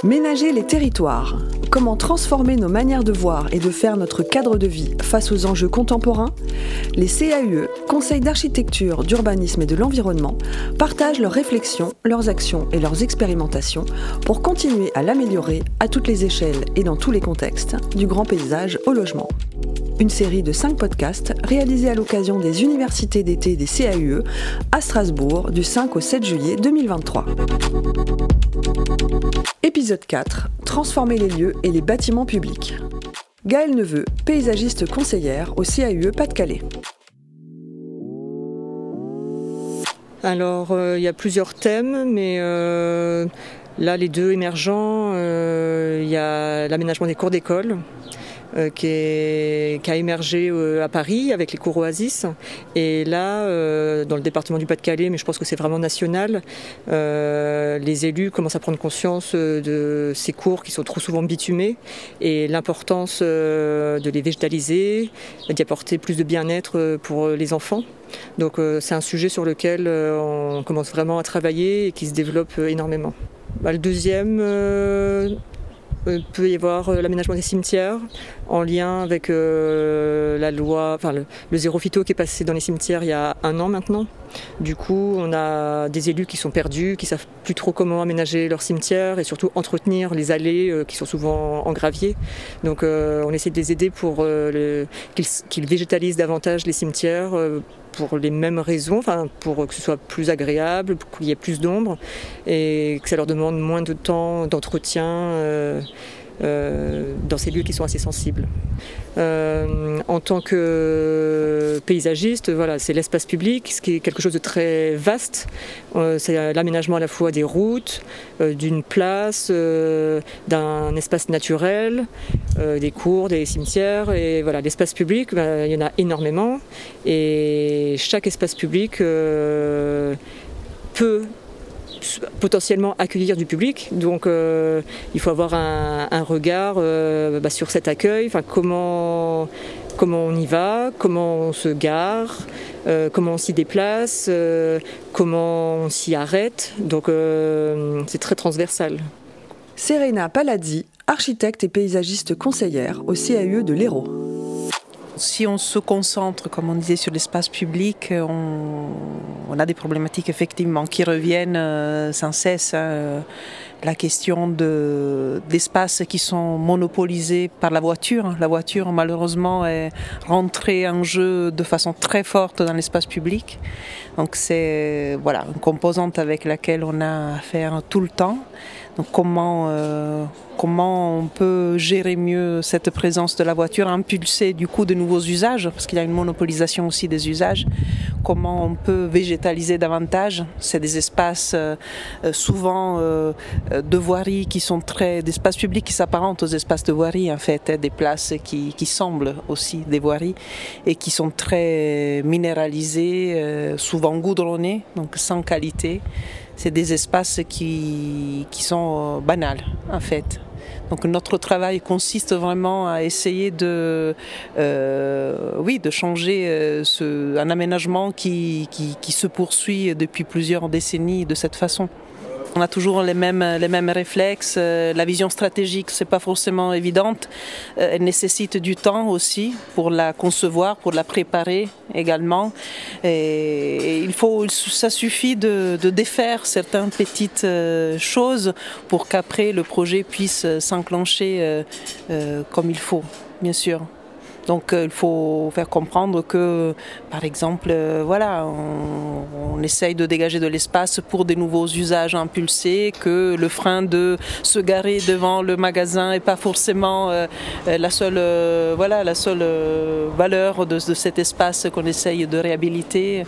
Ménager les territoires. Comment transformer nos manières de voir et de faire notre cadre de vie face aux enjeux contemporains? Les CAUE, Conseils d'architecture, d'urbanisme et de l'environnement, partagent leurs réflexions, leurs actions et leurs expérimentations pour continuer à l'améliorer à toutes les échelles et dans tous les contextes, du grand paysage au logement. Une série de 5 podcasts réalisés à l'occasion des universités d'été des CAUE à Strasbourg du 5 au 7 juillet 2023. Épisode 4. Transformer les lieux et les bâtiments publics. Gaëlle Neveu, paysagiste conseillère au CAUE Pas-de-Calais. Alors, il y a plusieurs thèmes, mais là, les deux émergents, il y a l'aménagement des cours d'école, qui a émergé à Paris avec les cours Oasis. Et là, dans le département du Pas-de-Calais, mais je pense que c'est vraiment national, les élus commencent à prendre conscience de ces cours qui sont trop souvent bitumés et l'importance de les végétaliser, d'y apporter plus de bien-être pour les enfants. Donc c'est un sujet sur lequel on commence vraiment à travailler et qui se développe énormément. Le deuxième... peut y avoir l'aménagement des cimetières en lien avec la loi, le zéro phyto qui est passé dans les cimetières il y a 1 an maintenant. Du coup, on a des élus qui sont perdus, qui savent plus trop comment aménager leurs cimetières et surtout entretenir les allées qui sont souvent en gravier. Donc on essaie de les aider pour qu'ils végétalisent davantage les cimetières pour les mêmes raisons, pour que ce soit plus agréable, pour qu'il y ait plus d'ombre et que ça leur demande moins de temps d'entretien dans ces lieux qui sont assez sensibles. En tant que paysagiste, c'est l'espace public, ce qui est quelque chose de très vaste. C'est l'aménagement à la fois des routes, d'une place, d'un espace naturel, des cours, des cimetières. Et voilà, l'espace public, il y en a énormément. Et chaque espace public peut potentiellement accueillir du public, donc il faut avoir un regard sur cet accueil, comment on y va, comment on se gare, comment on s'y déplace, comment on s'y arrête, donc c'est très transversal. Serena Palazzi, architecte et paysagiste conseillère au CAUE de l'Hérault. Si on se concentre, comme on disait, sur l'espace public, on a des problématiques effectivement qui reviennent sans cesse. La question d'espaces qui sont monopolisés par la voiture. La voiture, malheureusement, est rentrée en jeu de façon très forte dans l'espace public. Donc c'est une composante avec laquelle on a affaire tout le temps. Donc comment on peut gérer mieux cette présence de la voiture, impulser du coup de nouveaux usages, parce qu'il y a une monopolisation aussi des usages. Comment on peut végétaliser davantage? C'est des espaces souvent de voirie qui sont d'espaces publics qui s'apparentent aux espaces de voirie en fait, des places qui semblent aussi des voiries et qui sont très minéralisées, souvent goudronnées, donc sans qualité. C'est des espaces qui sont banals en fait. Donc notre travail consiste vraiment à essayer de changer un aménagement qui se poursuit depuis plusieurs décennies de cette façon. On a toujours les mêmes réflexes. La vision stratégique, c'est pas forcément évidente. Elle nécessite du temps aussi pour la concevoir, pour la préparer également. Et ça suffit de défaire certaines petites choses pour qu'après le projet puisse s'enclencher comme il faut, bien sûr. Donc il faut faire comprendre que, par exemple, on essaye de dégager de l'espace pour des nouveaux usages impulsés, que le frein de se garer devant le magasin n'est pas forcément la seule valeur de cet espace qu'on essaye de réhabiliter.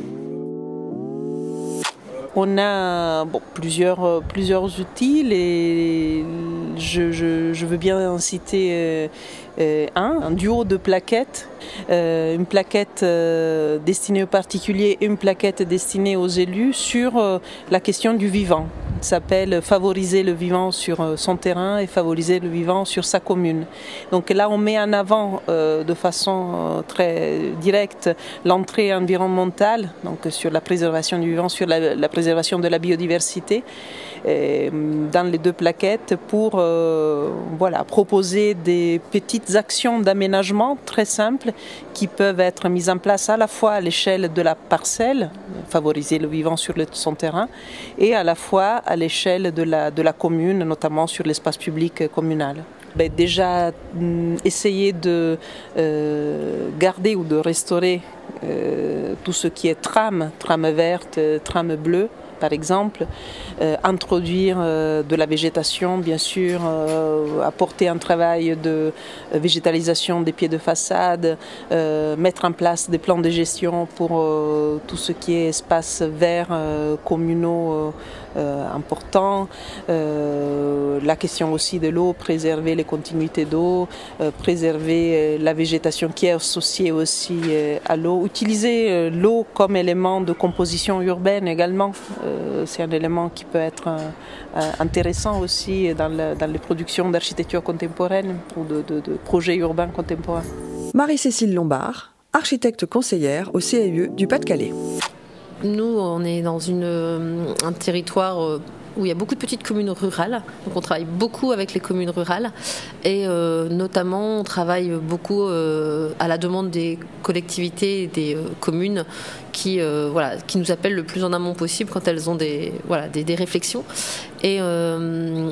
On a plusieurs outils et je veux bien en citer un duo de plaquettes, une plaquette destinée aux particuliers et une plaquette destinée aux élus sur la question du vivant. s'appelle « Favoriser le vivant sur son terrain et favoriser le vivant sur sa commune ». Donc là, on met en avant de façon très directe l'entrée environnementale, donc sur la préservation du vivant, sur la préservation de la biodiversité, dans les deux plaquettes pour proposer des petites actions d'aménagement très simples qui peuvent être mises en place à la fois à l'échelle de la parcelle, favoriser le vivant sur son terrain, et à la fois à l'échelle de la commune, notamment sur l'espace public communal. Déjà, essayer de garder ou de restaurer tout ce qui est trame verte, trame bleue, par exemple, introduire de la végétation, bien sûr, apporter un travail de végétalisation des pieds de façade, mettre en place des plans de gestion pour tout ce qui est espaces verts communaux importants, la question aussi de l'eau, préserver les continuités d'eau, préserver la végétation qui est associée aussi à l'eau, utiliser l'eau comme élément de composition urbaine également. C'est un élément qui peut être intéressant aussi dans les productions d'architecture contemporaine ou de projets urbains contemporains. Marie-Cécile Lombard, architecte conseillère au CAUE du Pas-de-Calais. Nous, on est dans un territoire où il y a beaucoup de petites communes rurales. Donc on travaille beaucoup avec les communes rurales et notamment on travaille beaucoup à la demande des collectivités et des communes qui nous appellent le plus en amont possible quand elles ont des réflexions. Et on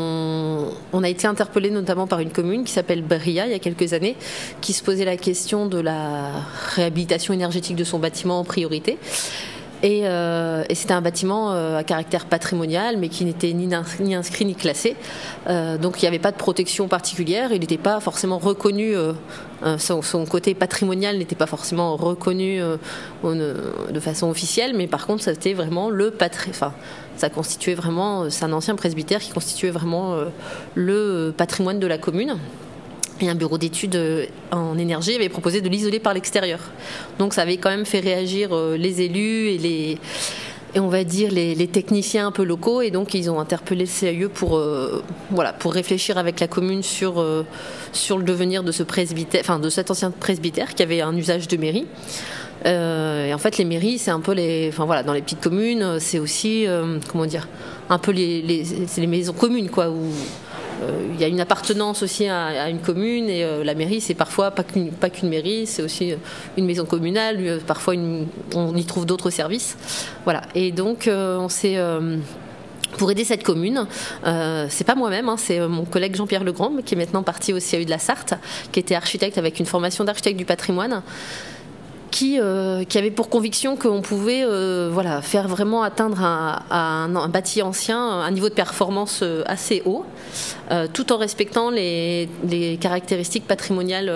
a été interpellé notamment par une commune qui s'appelle Bria il y a quelques années, qui se posait la question de la réhabilitation énergétique de son bâtiment en priorité. Et c'était un bâtiment à caractère patrimonial, mais qui n'était ni inscrit ni classé. Donc il n'y avait pas de protection particulière. Il n'était pas forcément reconnu. Son côté patrimonial n'était pas forcément reconnu de façon officielle, mais par contre, c'était vraiment ça constituait vraiment. C'est un ancien presbytère qui constituait vraiment le patrimoine de la commune. Et un bureau d'études en énergie avait proposé de l'isoler par l'extérieur. Donc ça avait quand même fait réagir les élus et on va dire les techniciens un peu locaux. Et donc ils ont interpellé le CAUE pour réfléchir avec la commune sur le devenir de ce presbytère, de cet ancien presbytère qui avait un usage de mairie. Et en fait, les mairies, c'est un peu dans les petites communes, c'est aussi un peu c'est les maisons communes, quoi, où il y a une appartenance aussi à une commune et la mairie, c'est parfois pas qu'une mairie, c'est aussi une maison communale. Parfois, on y trouve d'autres services. Voilà. Et donc, on s'est pour aider cette commune, c'est pas moi-même, c'est mon collègue Jean-Pierre Legrand, qui est maintenant parti au CAUE de la Sarthe, qui était architecte avec une formation d'architecte du patrimoine. Qui avait pour conviction qu'on pouvait faire vraiment atteindre un bâti ancien un niveau de performance assez haut, tout en respectant les caractéristiques patrimoniales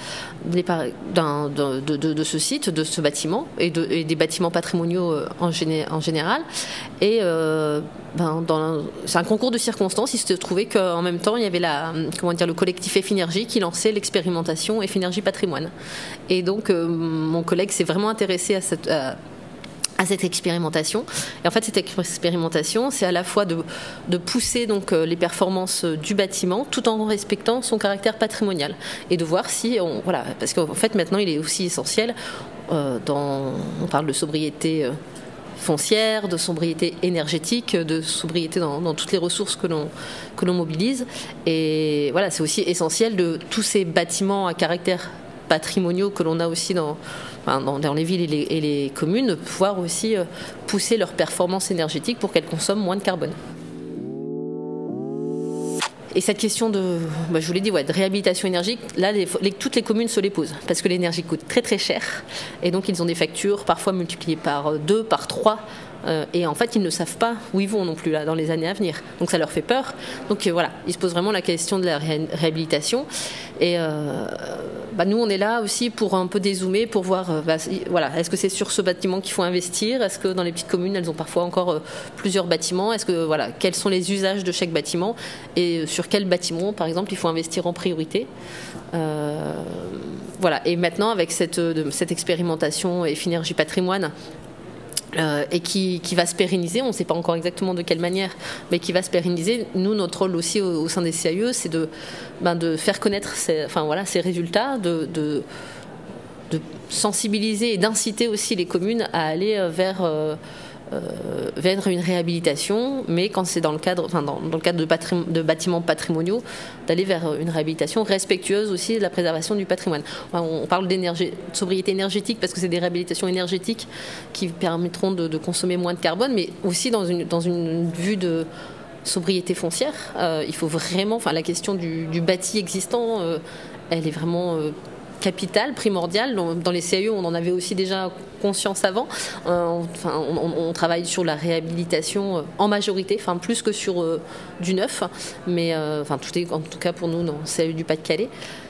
de ce site, de ce bâtiment et des bâtiments patrimoniaux en général. Et c'est un concours de circonstances. Il se trouvait qu'en même temps, il y avait le collectif Effinergie qui lançait l'expérimentation Effinergie Patrimoine. Et donc, mon collègue s'est vraiment intéressé à cette expérimentation. Et en fait, cette expérimentation, c'est à la fois de pousser donc les performances du bâtiment tout en respectant son caractère patrimonial et de voir si parce qu'en fait maintenant il est aussi essentiel on parle de sobriété foncière, de sobriété énergétique, de sobriété dans toutes les ressources que l'on mobilise. Et voilà, c'est aussi essentiel de tous ces bâtiments à caractère patrimoniaux que l'on a aussi dans les villes et les communes, de pouvoir aussi pousser leur performance énergétique pour qu'elles consomment moins de carbone. Et cette question de réhabilitation énergétique, là, toutes les communes se les posent, parce que l'énergie coûte très très cher, et donc ils ont des factures parfois multipliées par 2, par 3, et en fait ils ne savent pas où ils vont non plus là, dans les années à venir. Donc ça leur fait peur. Donc ils se posent vraiment la question de la réhabilitation. Et nous on est là aussi pour un peu dézoomer, pour voir est-ce que c'est sur ce bâtiment qu'il faut investir, est-ce que dans les petites communes elles ont parfois encore plusieurs bâtiments, est-ce que quels sont les usages de chaque bâtiment et sur quel bâtiment par exemple il faut investir en priorité. Et maintenant avec cette expérimentation Effinergie Patrimoine, et qui va se pérenniser. On ne sait pas encore exactement de quelle manière, mais qui va se pérenniser. Nous, notre rôle aussi au sein des CAE, c'est de faire connaître ces résultats, de sensibiliser et d'inciter aussi les communes à aller vers une réhabilitation, mais quand c'est dans le cadre de bâtiments patrimoniaux, d'aller vers une réhabilitation respectueuse aussi de la préservation du patrimoine. On parle de sobriété énergétique parce que c'est des réhabilitations énergétiques qui permettront de consommer moins de carbone, mais aussi dans une vue de sobriété foncière. Il faut vraiment, la question du bâti existant, elle est vraiment capitale, primordiale. Dans les CAE, on en avait aussi déjà conscience avant. On travaille sur la réhabilitation en majorité, plus que sur du neuf, mais tout est en tout cas pour nous dans le CAE du Pas-de-Calais.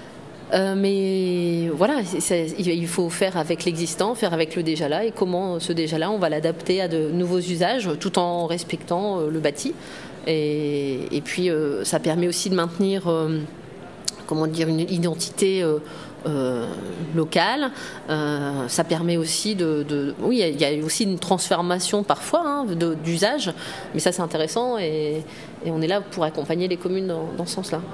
Mais voilà, il faut faire avec l'existant, faire avec le déjà là, et comment ce déjà là, on va l'adapter à de nouveaux usages tout en respectant le bâti. Et puis ça permet aussi de maintenir une identité locale. Ça permet aussi oui, il y a aussi une transformation parfois d'usage, mais ça c'est intéressant et on est là pour accompagner les communes dans ce sens-là.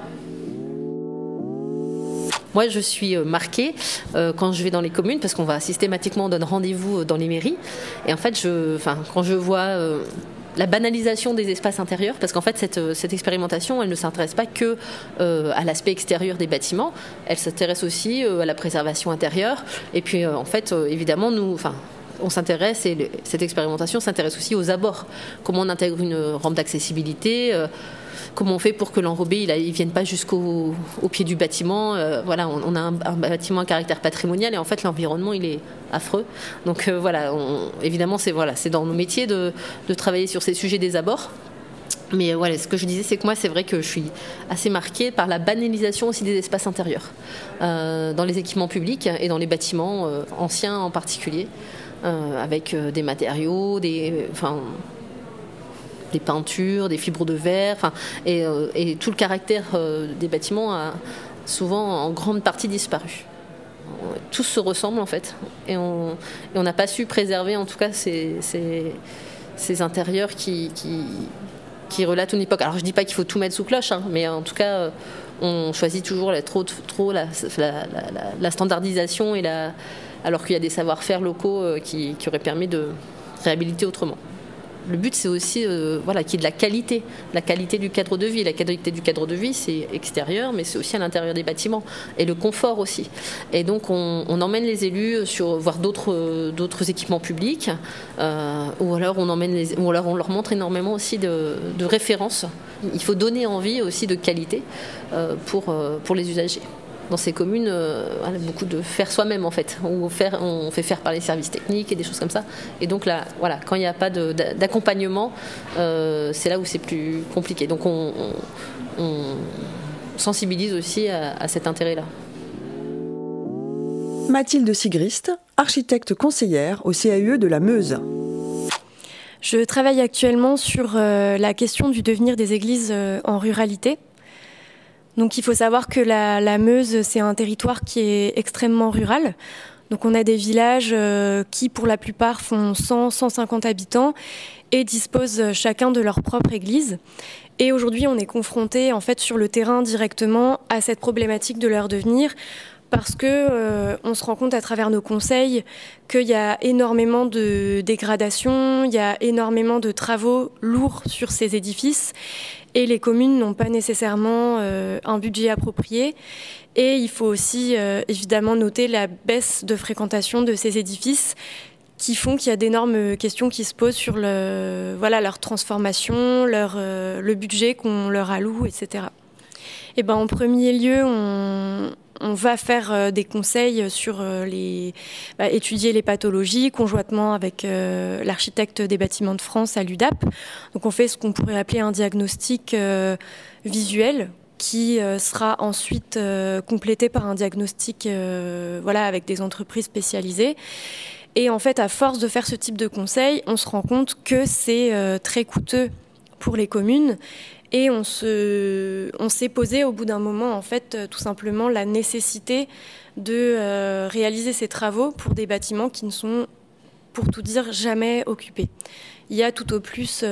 Moi, je suis marquée quand je vais dans les communes parce qu'on va systématiquement, on donne rendez-vous dans les mairies. Et en fait, quand je vois la banalisation des espaces intérieurs, parce qu'en fait, cette expérimentation, elle ne s'intéresse pas que à l'aspect extérieur des bâtiments, elle s'intéresse aussi à la préservation intérieure. Et puis, en fait, évidemment, on s'intéresse, et cette expérimentation s'intéresse aussi aux abords. Comment on intègre une rampe d'accessibilité, comment on fait pour que l'enrobé il vienne pas jusqu'au pied du bâtiment. On a un bâtiment à caractère patrimonial et en fait l'environnement il est affreux. Donc évidemment c'est dans nos métiers de travailler sur ces sujets des abords. Mais ce que je disais, c'est que moi, c'est vrai que je suis assez marquée par la banalisation aussi des espaces intérieurs, dans les équipements publics et dans les bâtiments anciens en particulier, avec des matériaux, des peintures, des fibres de verre, et tout le caractère des bâtiments a souvent en grande partie disparu. Tous se ressemblent en fait, et on n'a pas su préserver en tout cas ces intérieurs qui relatent une époque. Alors je dis pas qu'il faut tout mettre sous cloche, mais en tout cas on choisit toujours trop la standardisation alors qu'il y a des savoir-faire locaux qui auraient permis de réhabiliter autrement. Le but, c'est aussi qu'il y ait de la qualité du cadre de vie. La qualité du cadre de vie, c'est extérieur, mais c'est aussi à l'intérieur des bâtiments. Et le confort aussi. Et donc, on emmène les élus voir d'autres équipements publics, ou alors on leur montre énormément aussi de références. Il faut donner envie aussi de qualité pour les usagers. Dans ces communes, beaucoup de faire soi-même en fait. On fait faire par les services techniques et des choses comme ça. Et donc là, quand il n'y a pas d'accompagnement, c'est là où c'est plus compliqué. Donc on sensibilise aussi à cet intérêt-là. Mathilde Sigrist, architecte conseillère au CAUE de la Meuse. Je travaille actuellement sur la question du devenir des églises en ruralité. Donc il faut savoir que la Meuse, c'est un territoire qui est extrêmement rural. Donc on a des villages qui, pour la plupart, font 100-150 habitants et disposent chacun de leur propre église. Et aujourd'hui, on est confronté, en fait, sur le terrain directement à cette problématique de leur devenir, parce que on se rend compte à travers nos conseils qu'il y a énormément de dégradation, il y a énormément de travaux lourds sur ces édifices. Et les communes n'ont pas nécessairement un budget approprié. Et il faut aussi évidemment noter la baisse de fréquentation de ces édifices qui font qu'il y a d'énormes questions qui se posent sur leur transformation, le budget qu'on leur alloue, etc. Et en premier lieu, on va faire des conseils sur étudier les pathologies conjointement avec l'architecte des bâtiments de France à l'UDAP. Donc on fait ce qu'on pourrait appeler un diagnostic visuel qui sera ensuite complété par un diagnostic avec des entreprises spécialisées. Et en fait, à force de faire ce type de conseils, on se rend compte que c'est très coûteux pour les communes. Et on s'est posé au bout d'un moment, en fait, tout simplement la nécessité de réaliser ces travaux pour des bâtiments qui ne sont pour tout dire, jamais occupé. Il y a tout au plus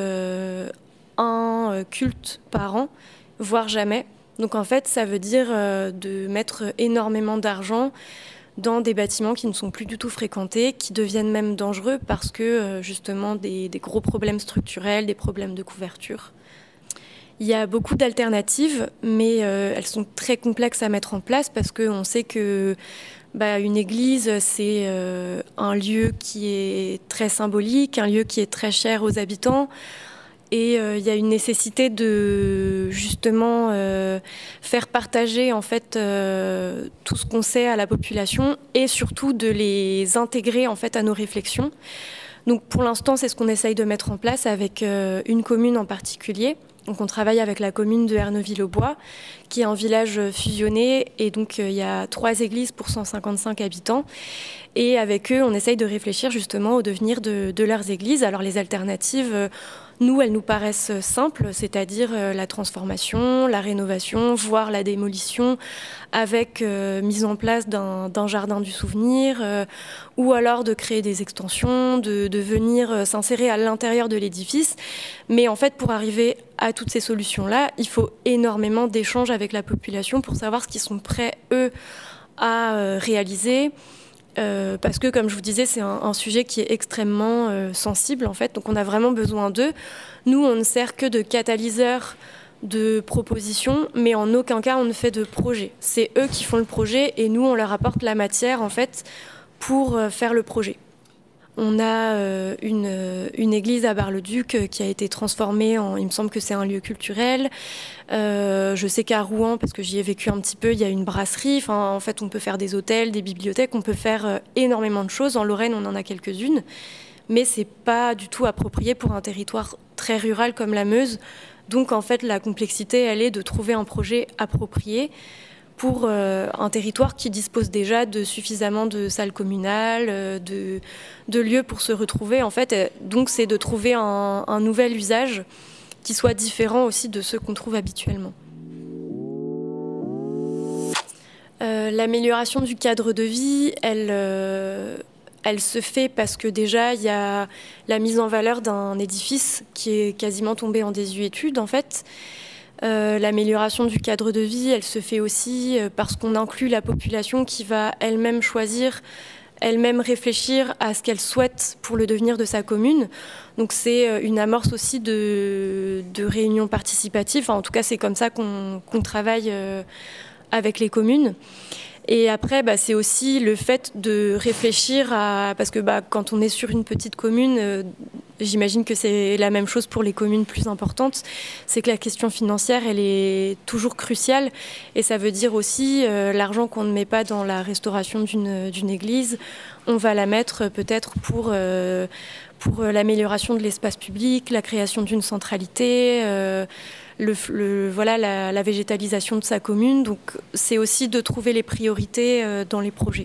un culte par an, voire jamais. Donc en fait, ça veut dire de mettre énormément d'argent dans des bâtiments qui ne sont plus du tout fréquentés, qui deviennent même dangereux parce que justement des gros problèmes structurels, des problèmes de couverture. Il y a beaucoup d'alternatives, mais elles sont très complexes à mettre en place parce qu'on sait que une église, c'est un lieu qui est très symbolique, un lieu qui est très cher aux habitants. Et il y a une nécessité de justement faire partager en fait tout ce qu'on sait à la population et surtout de les intégrer en fait à nos réflexions. Donc pour l'instant, c'est ce qu'on essaye de mettre en place avec une commune en particulier. Donc on travaille avec la commune de Erneuville-aux-Bois, qui est un village fusionné, et donc il y a 3 églises pour 155 habitants. Et avec eux, on essaye de réfléchir justement au devenir de leurs églises. Alors les alternatives, nous, elles nous paraissent simples, c'est-à-dire la transformation, la rénovation, voire la démolition, avec mise en place d'un jardin du souvenir, ou alors de créer des extensions, de venir s'insérer à l'intérieur de l'édifice. Mais en fait, pour arriver à toutes ces solutions-là, il faut énormément d'échanges avec la population pour savoir ce qu'ils sont prêts, eux, à réaliser. Parce que, comme je vous disais, c'est un sujet qui est extrêmement sensible, en fait. Donc, on a vraiment besoin d'eux. Nous, on ne sert que de catalyseur de propositions, mais en aucun cas, on ne fait de projet. C'est eux qui font le projet et nous, on leur apporte la matière, en fait, pour faire le projet. On a une église à Bar-le-Duc qui a été transformée en, il me semble que c'est un lieu culturel. Je sais qu'à Rouen, parce que j'y ai vécu un petit peu, il y a une brasserie. Enfin, en fait, on peut faire des hôtels, des bibliothèques, on peut faire énormément de choses. En Lorraine, on en a quelques-unes, mais c'est pas du tout approprié pour un territoire très rural comme la Meuse. Donc, en fait, la complexité, elle est de trouver un projet approprié pour un territoire qui dispose déjà de suffisamment de salles communales, de lieux pour se retrouver. En fait, donc c'est de trouver un nouvel usage qui soit différent aussi de ceux qu'on trouve habituellement. L'amélioration du cadre de vie, elle se fait parce que déjà, il y a la mise en valeur d'un édifice qui est quasiment tombé en désuétude, en fait. L'amélioration du cadre de vie, elle se fait aussi parce qu'on inclut la population qui va elle-même choisir, elle-même réfléchir à ce qu'elle souhaite pour le devenir de sa commune. Donc c'est une amorce aussi de réunions participatives. Enfin, en tout cas, c'est comme ça qu'on travaille avec les communes. Et après, c'est aussi le fait de réfléchir à... Parce que quand on est sur une petite commune, j'imagine que c'est la même chose pour les communes plus importantes, c'est que la question financière, elle est toujours cruciale. Et ça veut dire aussi l'argent qu'on ne met pas dans la restauration d'une église, on va la mettre peut-être pour l'amélioration de l'espace public, la création d'une centralité... la végétalisation de sa commune. Donc c'est aussi de trouver les priorités dans les projets.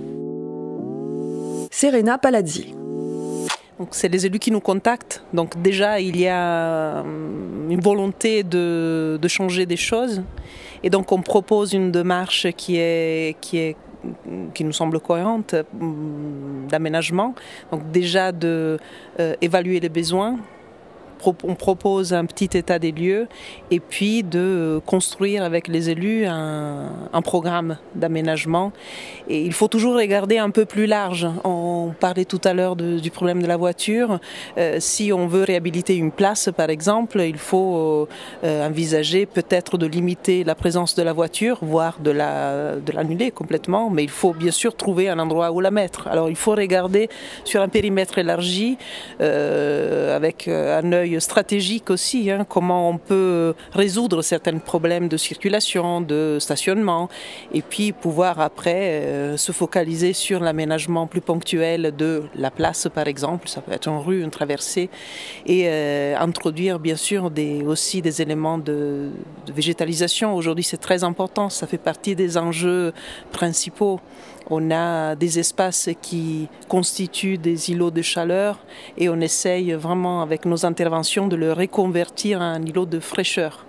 Serena Palazzi. Donc c'est les élus qui nous contactent. Donc déjà, il y a une volonté de changer des choses. Et donc on propose une démarche qui nous semble cohérente d'aménagement. Donc déjà d'évaluer les besoins. On propose un petit état des lieux et puis de construire avec les élus un programme d'aménagement. Et il faut toujours regarder un peu plus large. On parlait tout à l'heure du problème de la voiture. Si on veut réhabiliter une place, par exemple, il faut envisager peut-être de limiter la présence de la voiture, voire de l'annuler complètement. Mais il faut bien sûr trouver un endroit où la mettre. Alors il faut regarder sur un périmètre élargi avec un œil stratégique aussi, comment on peut résoudre certains problèmes de circulation, de stationnement, et puis pouvoir après se focaliser sur l'aménagement plus ponctuel de la place, par exemple, ça peut être une rue, une traversée, et introduire bien sûr aussi des éléments de végétalisation. Aujourd'hui, c'est très important, ça fait partie des enjeux principaux. On a des espaces qui constituent des îlots de chaleur et on essaye vraiment avec nos interventions de le reconvertir en un îlot de fraîcheur.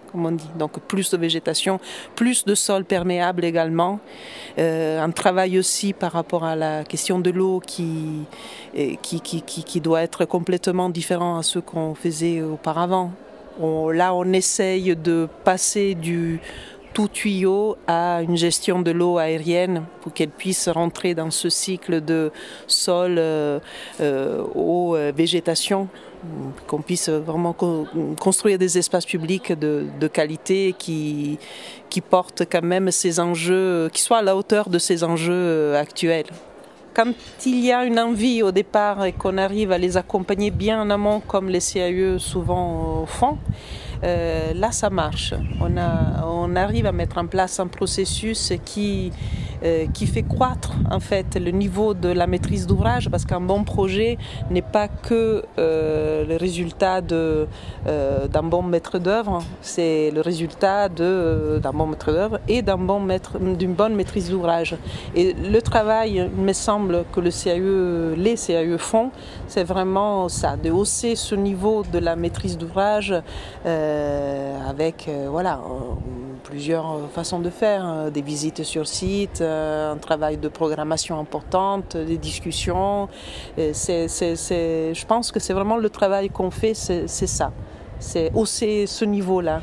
comme on dit. Donc plus de végétation, plus de sol perméable également. Un travail aussi par rapport à la question de l'eau qui doit être complètement différent à ce qu'on faisait auparavant. Là, on essaye de passer du tout tuyau à une gestion de l'eau aérienne pour qu'elle puisse rentrer dans ce cycle de sol, eau, végétation, qu'on puisse vraiment construire des espaces publics de qualité qui portent quand même ces enjeux, qui soient à la hauteur de ces enjeux actuels. Quand il y a une envie au départ et qu'on arrive à les accompagner bien en amont, comme les CAE souvent font, là ça marche. On arrive à mettre en place un processus qui fait croître en fait le niveau de la maîtrise d'ouvrage, parce qu'un bon projet n'est pas que le résultat d'un bon maître d'œuvre, c'est le résultat d'un bon maître d'œuvre et d'une bonne maîtrise d'ouvrage. Et le travail, il me semble que les CAE font, c'est vraiment ça, de hausser ce niveau de la maîtrise d'ouvrage avec plusieurs façons de faire, des visites sur site, un travail de programmation importante, des discussions. Je pense que c'est vraiment le travail qu'on fait, c'est ça, c'est hausser ce niveau-là.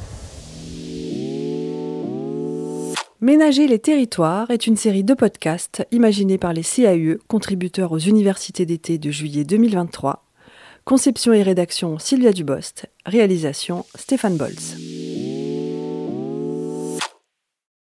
Ménager les territoires est une série de podcasts imaginés par les CAE, contributeurs aux universités d'été de juillet 2023. Conception et rédaction Sylvia Dubost, réalisation Stéphane Bolz.